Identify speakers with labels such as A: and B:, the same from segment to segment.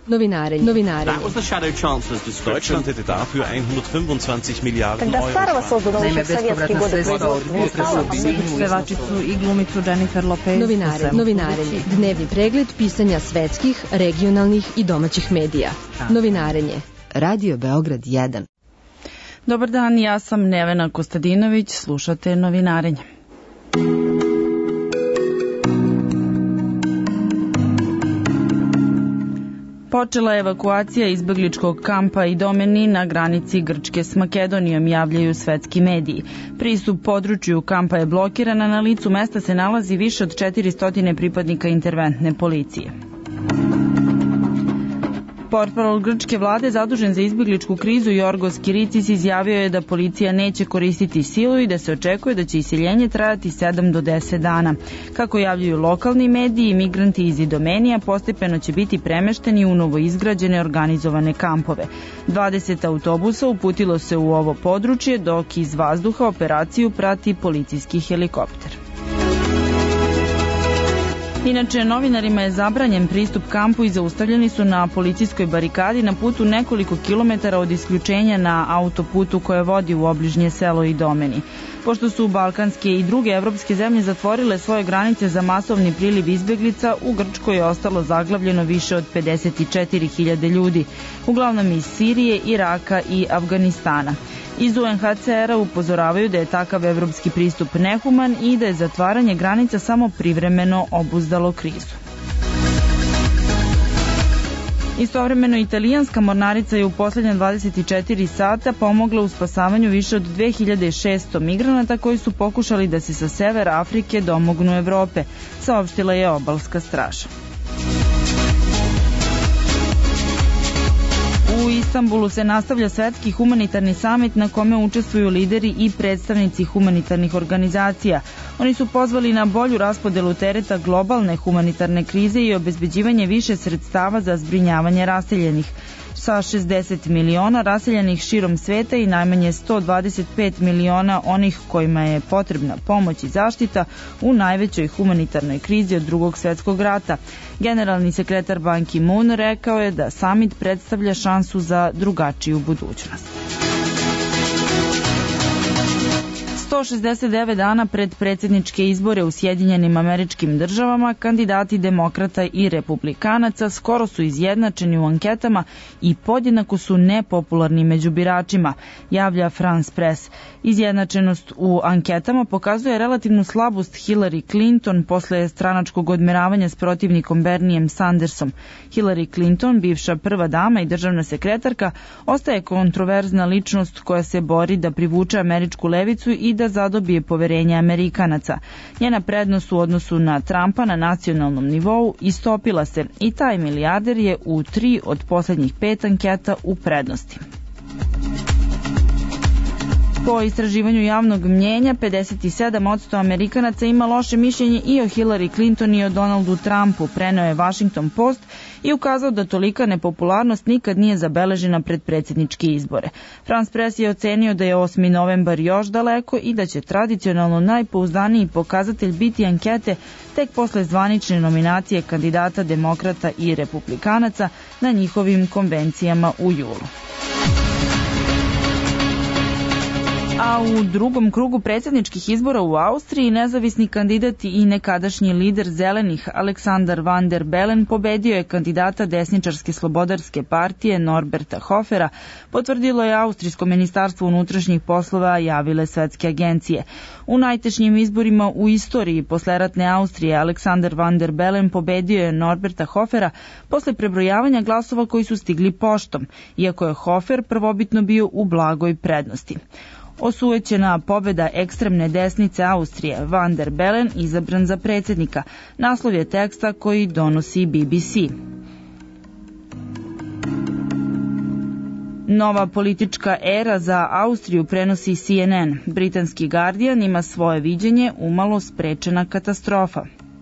A: Novinarenje.
B: That was the Shadow Chancellor's description.
C: Deutschland hätte dafür 125 Milliarden
D: Когда Старого создано еще в советские годы
E: Pevačicu i glumicu Jennifer Lopez.
A: Novinarenje. Dnevni pregled pisanja svetskih, regionalnih i domaćih medija. Novinarenje. Radio Beograd 1.
E: Dobar dan, ja sam Nevena Kostadinović, slušate Novinarenje. Počela je evakuacija izbegličkog kampa Idomeni na granici Grčke s Makedonijom, javljaju svetski mediji. Pristup području kampa je blokiran, a na licu mesta se nalazi više od 400 pripadnika interventne policije. Portparol grčke vlade zadužen za izbegličku krizu Jorgos Kiricis izjavio je da policija neće koristiti silu i da se očekuje da će iseljenje trajati 7 do 10 dana. Kako javljaju lokalni mediji, migranti iz Idomenija postepeno će biti premešteni u novoizgrađene organizovane kampove. 20 autobusa uputilo se u ovo područje, dok iz vazduha operaciju prati policijski helikopter. Inače, novinarima je zabranjen pristup kampu i zaustavljeni su na policijskoj barikadi na putu nekoliko kilometara od isključenja na autoputu koje vodi u obližnje selo Idomeni. Pošto su balkanske i druge evropske zemlje zatvorile svoje granice za masovni priliv izbeglica, u Grčkoj je ostalo zaglavljeno više od 54.000 ljudi, uglavnom iz Sirije, Iraka i Afganistana. Iz UNHCR-a upozoravaju da je takav evropski pristup nehuman i da je zatvaranje granica samo privremeno obuzdalo krizu. Istovremeno, italijanska mornarica je u poslednja 24 sata pomogla u spasavanju više od 2600 migranata koji su pokušali da se sa severa Afrike domognu Evrope, saopštila je obalska straža. U Istanbulu se nastavlja svetski humanitarni samit na kome učestvuju lideri i predstavnici humanitarnih organizacija. Oni su pozvali na bolju raspodelu tereta globalne humanitarne krize i obezbeđivanje više sredstava za zbrinjavanje raseljenih. Sa 60 miliona raseljenih širom sveta i najmanje 125 miliona onih kojima je potrebna pomoć i zaštita u najvećoj humanitarnoj krizi od Drugog svjetskog rata. Generalni sekretar Ban Ki-moon rekao je da samit predstavlja šansu za drugačiju budućnost. 169 dana pred predsjedničke izbore u Sjedinjenim Američkim Državama, kandidati demokrata i republikanaca skoro su izjednačeni u anketama i podjednako su nepopularni među biračima, javlja France Press. Izjednačenost u anketama pokazuje relativnu slabost Hillary Clinton posle stranačkog odmeravanja s protivnikom Bernijem Sandersom. Hillary Clinton, bivša prva dama i državna sekretarka, ostaje kontroverzna ličnost koja se bori da privuče američku levicu i da zadobije poverenje Amerikanaca. Njena prednost u odnosu na Trumpa na nacionalnom nivou istopila se i taj milijarder je u 3 od poslednjih 5 anketa u prednosti. Po istraživanju javnog mnjenja, 57% Amerikanaca ima loše mišljenje i o Hillary Clinton i o Donaldu Trumpu, preneo je Washington Post i ukazao da tolika nepopularnost nikad nije zabeležena pred predsjedničke izbore. France Press je ocenio da je 8. novembar još daleko i da će tradicionalno najpouzdaniji pokazatelj biti ankete tek posle zvanične nominacije kandidata demokrata i republikanaca na njihovim konvencijama u julu. A u drugom krugu predsjedničkih izbora u Austriji nezavisni kandidat i nekadašnji lider zelenih Alexander Van der Bellen pobedio je kandidata desničarske slobodarske partije Norberta Hofera, potvrdilo je Austrijsko ministarstvo unutrašnjih poslova, javile svetske agencije. U najtešnjim izborima u istoriji posleratne Austrije Alexander Van der Bellen pobedio je Norberta Hofera posle prebrojavanja glasova koji su stigli poštom, iako je Hofer prvobitno bio u blagoj prednosti. Osujećena pobeda ekstremne desnice Austrije, Van der Bellen izabran za predsjednika. Naslov je teksta koji donosi BBC. Nova politička era za Austriju prenosi CNN. Britanski Guardian ima svoje viđenje, umalo sprečena katastrofa.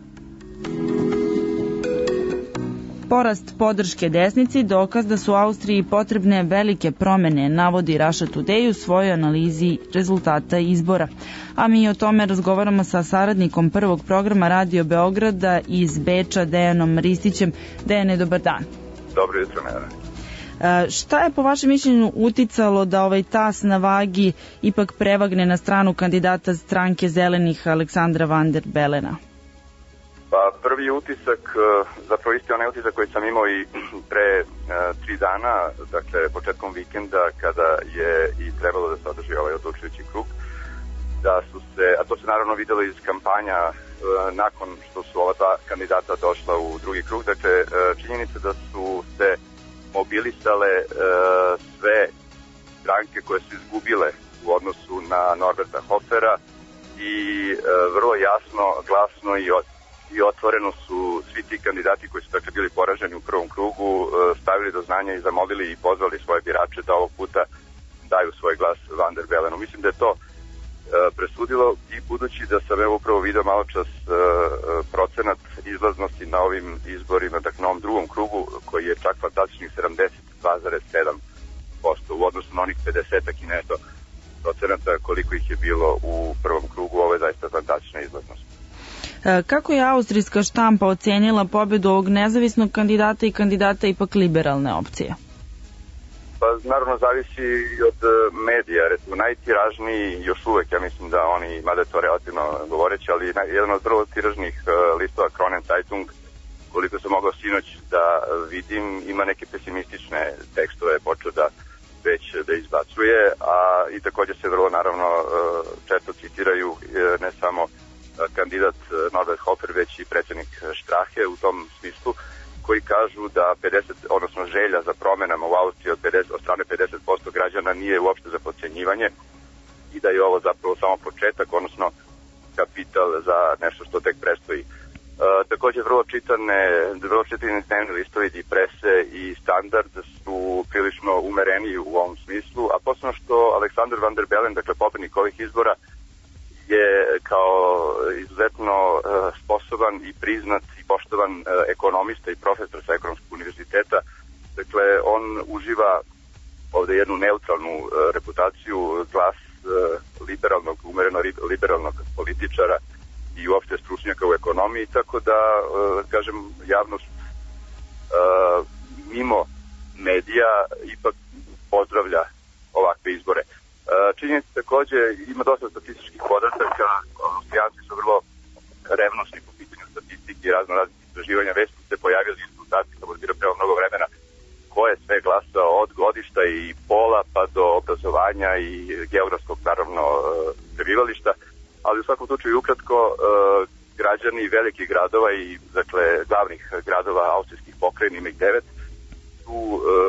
E: Porast podrške desnici dokaz da su Austriji potrebne velike promene, navodi Russia Today u svojoj analizi rezultata izbora. A mi o tome razgovaramo sa saradnikom prvog programa Radio Beograda iz Beča, Dejanom Ristićem. Dejane, dobar dan.
F: Dobro jutro, Nevena.
E: Šta je po vašem mišljenju uticalo da ovaj tas na vagi ipak prevagne na stranu kandidata stranke Zelenih Aleksandra Van der Belena?
F: Pa prvi utisak, zapravo isti onaj utisak koji sam imao i pre 3 dana, dakle početkom vikenda kada je i trebalo da se održi ovaj odlučujući krug, da su se, a to se naravno videlo iz kampanja nakon što su ova dva kandidata došla u drugi krug, dakle činjenica da su se mobilisale sve stranke koje su izgubile u odnosu na Norberta Hofera i vrlo jasno, glasno i otvoreno su svi ti kandidati koji su dakle bili poraženi u prvom krugu stavili do znanja i zamolili i pozvali svoje birače da ovog puta daju svoj glas Van der Belenu. Mislim da je to presudilo i budući da sam evo upravo video malo čas procenat izlaznosti na ovim izborima, dakle na ovom drugom krugu koji je čak fantastičnih 72,7% u odnosu na onih 50 i nešto procenata koliko ih je bilo u prvom krugu. Ovo je zaista fantastična izlaznost.
E: Kako je austrijska štampa ocenila pobedu ovog nezavisnog kandidata i kandidata ipak liberalne opcije?
F: Pa naravno zavisi od medija, recimo najtiražniji još uvek, ja mislim da oni, mada je to relativno govoreći, ali jedan od vrlo tiražnih listova Kronen Zeitung, koliko sam mogao sinoć da vidim, ima neke pesimistične tekstove, počeo da već da izbacuje, a i također se vrlo naravno često citiraju ne samo kandidat Norbert Hofer, već i predsjednik Strache u tom smislu, koji kažu da 50, odnosno želja za promenama u Austriji od strane 50% građana nije uopšte za potcenjivanje i da je ovo zapravo samo početak, odnosno kapital za nešto što tek predstoji. Također vrlo čitani dnevni listovi i prese i Standard su prilično umereni u ovom smislu, a posebno što Aleksandar Van der Bellen, dakle pobednik ovih izbora, je kao izuzetno sposoban i priznat i poštovan ekonomista i profesor sa Ekonomskog univerziteta. Dakle, on uživa ovde jednu neutralnu reputaciju, glas liberalnog, umereno liberalnog političara i uopšte stručnjaka u ekonomiji, tako da, kažem, javnost mimo medija ipak pozdravlja ovakve izbore. Činjenica takođe, ima dosta statističkih podataka, Austrijanci su vrlo revnosni po pitanju statistike i raznih istraživanja, već su se pojavili rezultati, samo da bilo mnogo vremena, ko je sve glasao od godišta i pola pa do obrazovanja i geografskog, naravno, prebivališta, ali u svakom slučaju ukratko građani velikih gradova i dakle glavnih gradova austrijskih pokrajina, ima ih 9, su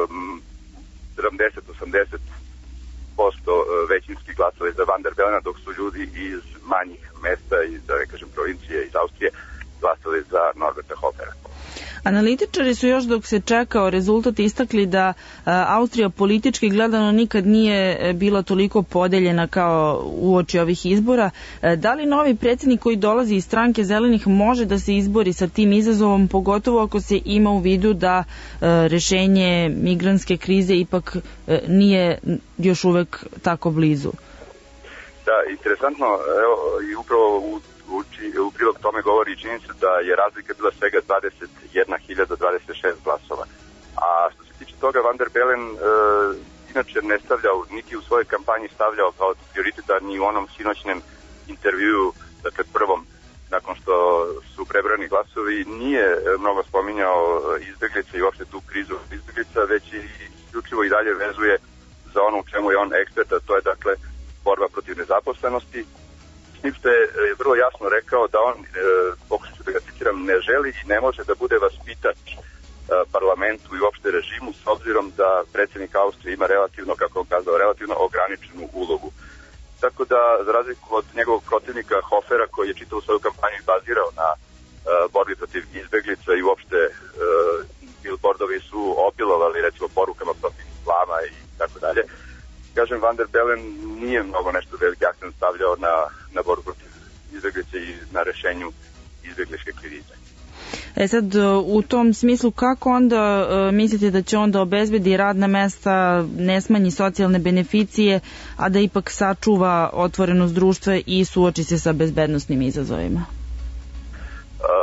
F: 70-80% većinski glasove za Van der Bellena, dok su ljudi iz manjih mesta, iz, da ne kažem, provincije, iz Austrije, glasali za Norberta Hofera.
E: Analitičari su još dok se čekao rezultat istakli da Austrija politički gledano nikad nije bila toliko podeljena kao uoči ovih izbora. Da li novi predsjednik koji dolazi iz stranke Zelenih može da se izbori sa tim izazovom, pogotovo ako se ima u vidu da rešenje migrantske krize ipak nije još uvek tako blizu?
F: Da, interesantno, evo, i upravo u prilog tome govori činjenica da je razlika bila svega 21.026 glasova. A što se tiče toga, Van der Bellen inače ne stavljao, niti u svojoj kampanji stavljao kao prioriteta, ni u onom sinoćnem intervjuu, dakle prvom, nakon što su prebrani glasovi, nije mnogo spominjao izbeglice i uopšte tu krizu izbeglica, već i isključivo i dalje vezuje za ono u čemu je on ekspert, a to je dakle borba protiv nezaposlenosti. S tim što je vrlo jasno rekao da on, pokušat da ga citiram, ne želi i ne može da bude vaspitač parlamentu i uopšte režimu, s obzirom da predsjednik Austrije ima relativno, kako on kazao, relativno ograničenu ulogu. Tako da, za razliku od njegovog protivnika Hofera, koji je čitavu svoju kampanju bazirao na borbi protiv izbeglica i uopšte billboardovi su obilovali recimo porukama protiv islama i tako dalje, kažem, Van der Bellen nije mnogo nešto veliki akcent stavljao na borbu protiv izbeglice i na rešenju izbegličke krize.
E: Sad, u tom smislu, kako onda mislite da će onda obezbedi radna mesta, ne smanji socijalne beneficije, a da ipak sačuva otvorenost društva i suoči se sa bezbednosnim izazovima?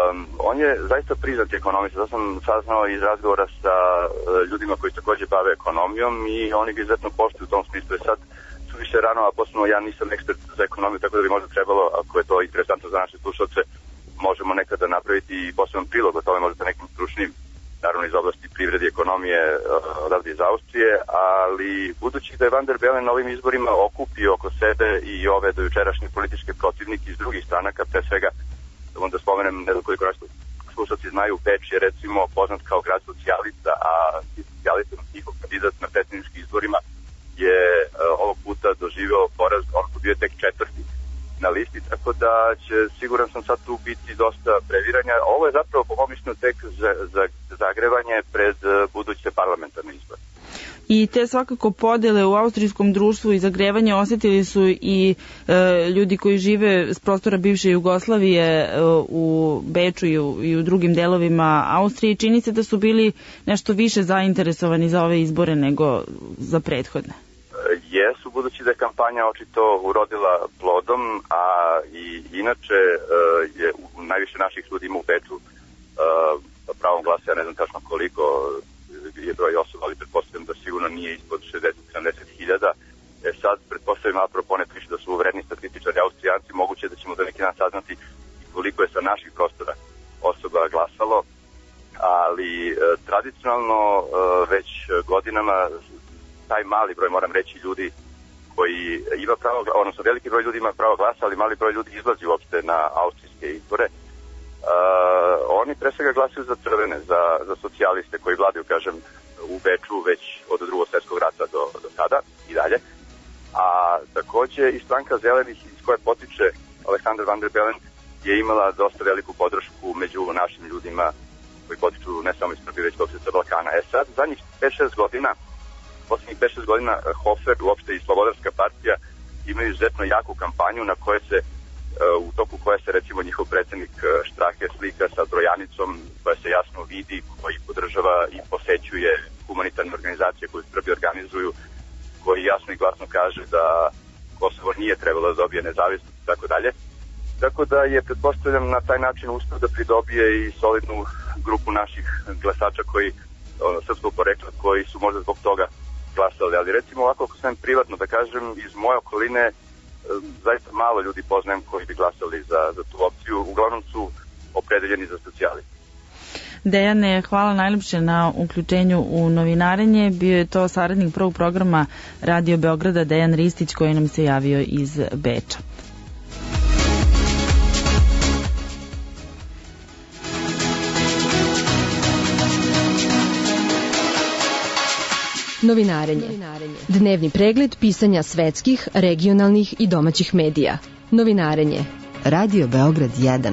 F: On je zaista priznat ekonomista. To sam saznao iz razgovora sa ljudima koji takođe bave ekonomijom i oni ga izuzetno poštuju u tom smislu. Sad su više rano, a posebno ja nisam ekspert za ekonomiju, tako da bi možda trebalo, ako je to interesantno za naše slušalce, možemo nekada napraviti i poseban prilog o tome, možda nekim stručnim, naravno iz oblasti privrede i ekonomije odavde iz Austrije, ali budući da je Van der Bellen na ovim izborima okupio oko sebe i ove dojučerašnje političke protivnike iz drugih stranaka, pre svega, onda spomenem, ne znam koliko naši slušalci znaju, Beč je recimo poznat kao grad socijalista, a socijalista njihov kandidat na predsjedničkim izborima je ovog puta doživeo poraz, on bio tek 4. na listi, tako da će, siguran sam, sad tu biti dosta previranja. Ovo je zapravo po mom mišljenju tek za zagrevanje pred buduće parlamentarne izbore.
E: I te svakako podele u austrijskom društvu i zagrevanje osetili su i ljudi koji žive s prostora bivše Jugoslavije u Beču i u drugim delovima Austrije. Čini se da su bili nešto više zainteresovani za ove izbore nego za prethodne.
F: Jesu, budući da je kampanja očito urodila plodom, a i inače je najviše naših ljudi ima u Beču pravom glasa, ja ne znam tačno koliko je broj osoba, ali pretpostavljam da sigurno nije ispod 60-70 hiljada. Sad pretpostavljam, apropo ne piše da su vredni statističari Austrijanci, moguće da ćemo za neki dan saznati koliko je sa naših prostora osoba glasalo, ali tradicionalno već godinama taj mali broj, moram reći, ljudi koji ima pravo, odnosno veliki broj ljudi ima pravo glasa, ali mali broj ljudi izlazi uopšte na austrijske izbore. Oni pre svega glasaju za crvene, za socijaliste koji vladaju, kažem, u Beču već od drugog svjetskog rata do sada i dalje. A takođe i stranka zelenih iz koje potiče Alexander Van der Bellen je imala dosta veliku podršku među našim ljudima koji potiču ne samo iz Srbije, već sa Balkana. Sad, zadnjih 5-6 godina, poslednjih 5-6 godina Hofer, uopšte i Slobodarska partija, imaju izuzetno jaku kampanju na koje se u toku koje se recimo njihov predsjednik Strahe slika sa brojanicom koja se jasno vidi, koji podržava i posećuje humanitarne organizacije koje Srbi organizuju, koji jasno i glasno kaže da Kosovo nije trebalo da dobije nezavisnost i tako dalje. Tako da je, pretpostavljam, na taj način uspeo da pridobije i solidnu grupu naših glasača koji, srpskog porekla, koji su možda zbog toga glasali. Ali recimo ovako, ako sam privatno da kažem, iz moje okoline zaista malo ljudi poznajem koji bi glasali za tu opciju. Uglavnom su opredeljeni za socijaliste.
E: Dejane, hvala najljepše na uključenju u novinarenje. Bio je to saradnik prvog programa Radio Beograda Dejan Ristić koji nam se javio iz Beča.
A: Novinarenje. Dnevni pregled pisanja svetskih, regionalnih i domaćih medija. Novinarenje. Radio Beograd 1.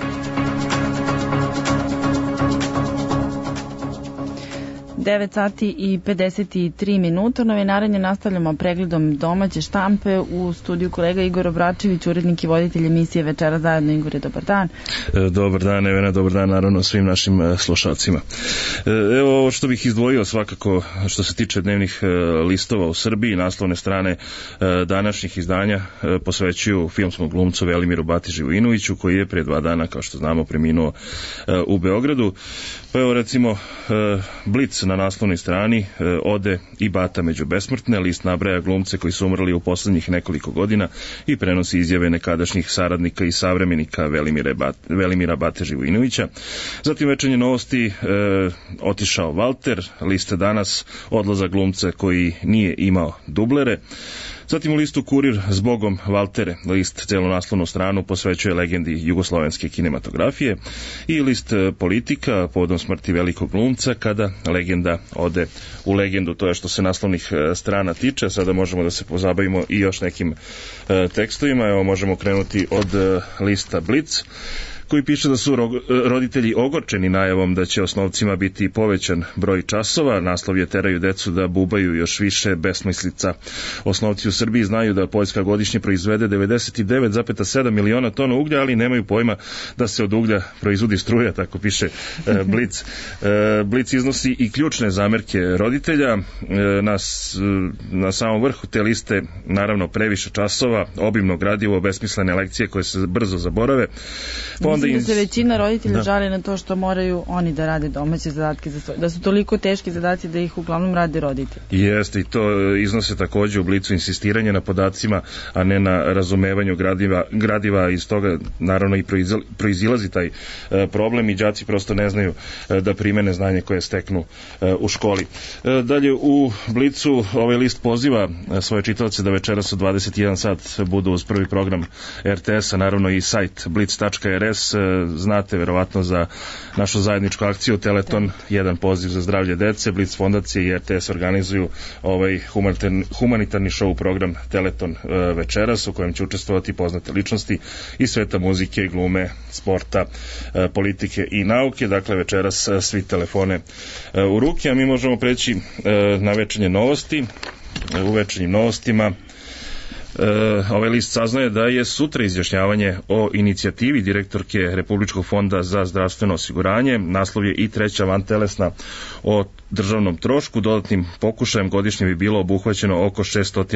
E: Sati i 53 minuta. Novinarenje nastavljamo pregledom domaće štampe. U studiju kolega Igor Obračević, urednik i voditelj emisije Večera zajedno. Igore, dobar dan.
G: Dobar dan, Evena, dobar dan naravno svim našim slušalcima. Evo ovo što bih izdvojio svakako što se tiče dnevnih listova u Srbiji. Naslovne strane današnjih izdanja posvećuju filmskom glumcu Velimiru Bati Vujinoviću, koji je prije 2 dana, kao što znamo, preminuo u Beogradu. Pa evo recimo Blic na naslovnoj strani ode i Bata među besmrtne. List nabraja glumce koji su umrli u poslednjih nekoliko godina i prenosi izjave nekadašnjih saradnika i savremenika Velimira Bate Živojinovića. Zatim Večernje novosti, otišao Valter. List danas, odlaza glumca koji nije imao dublere. Zatim u listu Kurir, zbogom Valtere. List celu naslovnu stranu posvećuje legendi jugoslovenske kinematografije. I list Politika, povodom smrti velikog glumca, kada legenda ode u legendu. To je što se naslovnih strana tiče. Sada možemo da se pozabavimo i još nekim tekstovima. Evo, možemo krenuti od lista Blic, koji piše da su roditelji ogorčeni najavom da će osnovcima biti povećan broj časova. Naslov je teraju decu da bubaju još više besmislica. Osnovci u Srbiji znaju da Poljska godišnje proizvede 99,7 miliona tona uglja, ali nemaju pojma da se od uglja proizvodi struja, tako piše Blic. Blic iznosi i ključne zamerke roditelja. Na samom vrhu te liste, naravno, previše časova, obimno gradivo, besmislene lekcije koje se brzo zaborave. Pa onda
E: mislim da se većina roditelja žali na to što moraju oni da rade domaće zadatke za svoje, da su toliko teški zadaci da ih uglavnom rade roditelji.
G: Jeste, i to iznose takođe u Blicu insistiranje na podacima, a ne na razumevanju gradiva, iz toga naravno i proizilazi taj problem i đaci prosto ne znaju da primene znanje koje steknu u školi. Dalje u Blicu ovaj list poziva svoje čitaoce da večeras u 21 sat budu uz prvi program RTS-a, naravno i sajt blic.rs. Znate verovatno za našu zajedničku akciju Teleton, jedan poziv za zdravlje dece. Blic fondacije i RTS organizuju ovaj humanitarni show program Teleton večeras, u kojem će učestvovati poznate ličnosti iz sveta muzike, glume, sporta, politike i nauke. Dakle, večeras svi telefone u ruke, a mi možemo preći na večernje novosti. U večernjim novostima ovaj list saznaje da je sutra izjašnjavanje o inicijativi direktorke Republičkog fonda za zdravstveno osiguranje. Naslov je i treća vantelesna o državnom trošku. Dodatnim pokušajem godišnje bi bilo obuhvaćeno oko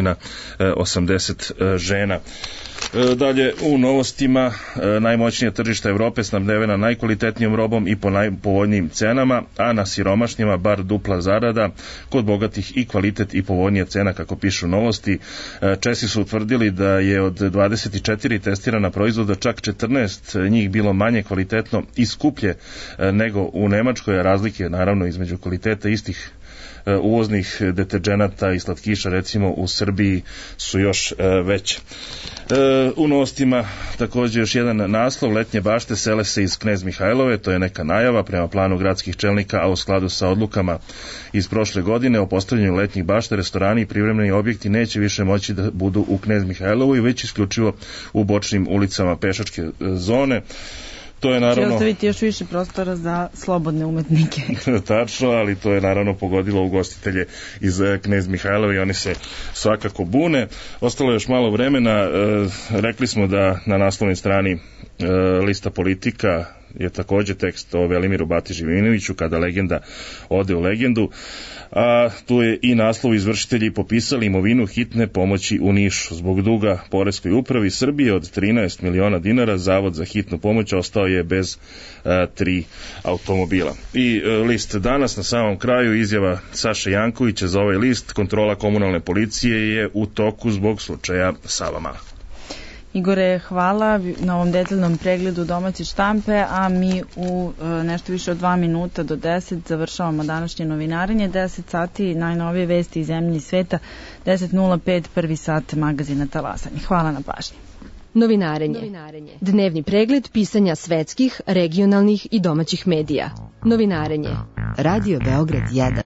G: 680 žena. Dalje u novostima, najmoćnija tržišta Evrope snabdevena najkvalitetnijom robom i po najpovoljnijim cenama, a na siromašnjima bar dupla zarada, kod bogatih i kvalitet i povoljnija cena, kako pišu novosti. Česi su utvrdili da je od 24 testirana proizvoda čak 14 njih bilo manje kvalitetno i skuplje nego u Nemačkoj, a razlike naravno između kvaliteta istih uvoznih deterđenata i slatkiša recimo u Srbiji su još veće. U novostima također još jedan naslov, letnje bašte sele se iz Knez Mihajlove, to je neka najava prema planu gradskih čelnika, a u skladu sa odlukama iz prošle godine o postavljanju letnjih bašta, restorani i privremeni objekti neće više moći da budu u Knez Mihajlovoj, već isključivo u bočnim ulicama pešačke zone. To je naravno... Će
E: ostaviti još više prostora za slobodne umetnike.
G: Tačno, ali to je naravno pogodilo ugostitelje iz Knez Mihajlova i oni se svakako bune. Ostalo je još malo vremena. Rekli smo da na naslovnoj strani lista Politika je također tekst o Velimiru Bati Živinoviću, kada legenda ode u legendu. A tu je i naslov: izvršitelji popisali imovinu hitne pomoći u Nišu. Zbog duga Poreskoj upravi Srbije od 13 miliona dinara, Zavod za hitnu pomoć ostao je bez 3 automobila. I list danas na samom kraju, izjava Saše Jankovića za ovaj list: kontrola komunalne policije je u toku zbog slučaja Savamala.
E: Igore, hvala na ovom detaljnom pregledu domaće štampe, a mi u nešto više od 2 minuta do 10 završavamo današnje novinarenje. 10 sati najnovije vesti iz zemlje i sveta, 10:05 prvi sat magazina Talasanje. Hvala na pažnji.
A: Novinarenje. Dnevni pregled pisanja svetskih, regionalnih i domaćih medija. Novinarenje. Radio Beograd 1.